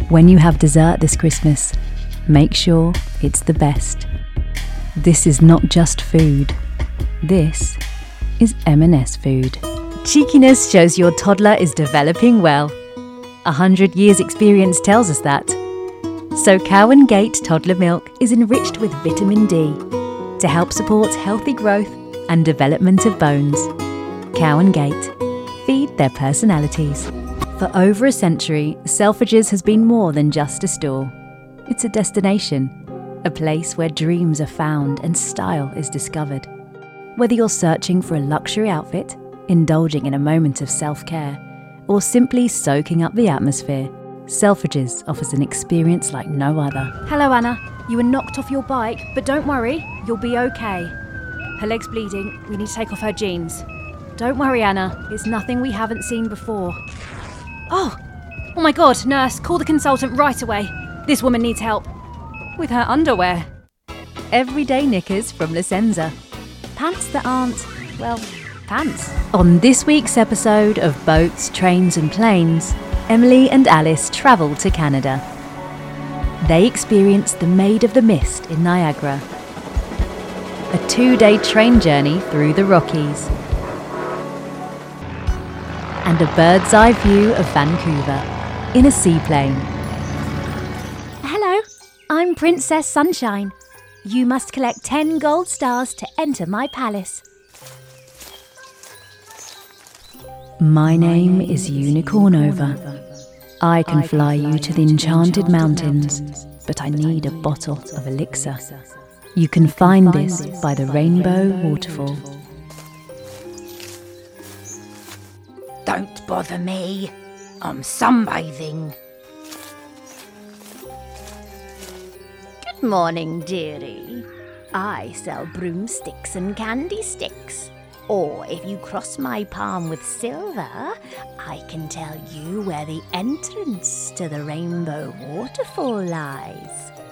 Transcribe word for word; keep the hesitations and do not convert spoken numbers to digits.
When you have dessert this Christmas, make sure it's the best. This is not just food. This is M and S food. Cheekiness shows your toddler is developing well. A hundred years experience tells us that. So Cow and Gate toddler milk is enriched with vitamin D to help support healthy growth and development of bones. Cow and Gate. Feed their personalities. For over a century, Selfridges has been more than just a store. It's a destination, a place where dreams are found and style is discovered. Whether you're searching for a luxury outfit, indulging in a moment of self-care, or simply soaking up the atmosphere, Selfridges offers an experience like no other. Hello, Anna. You were knocked off your bike, but don't worry, you'll be okay. Her leg's bleeding. We need to take off her jeans. Don't worry, Anna. It's nothing we haven't seen before. Oh! Oh my God, nurse, call the consultant right away. This woman needs help. With her underwear. Everyday knickers from La Senza. Pants that aren't, well, pants. On this week's episode of Boats, Trains and Planes, Emily and Alice travel to Canada. They experience the Maid of the Mist in Niagara. A two-day train journey through the Rockies. And a bird's eye view of Vancouver in a seaplane. Hello, I'm Princess Sunshine. You must collect ten gold stars to enter my palace. My name is Unicornova. I can fly you to the Enchanted Mountains, but I need a bottle of elixir. You can find this by the Rainbow Waterfall. Don't bother me. I'm sunbathing. Good morning, dearie. I sell broomsticks and candy sticks. Or if you cross my palm with silver, I can tell you where the entrance to the Rainbow Waterfall lies.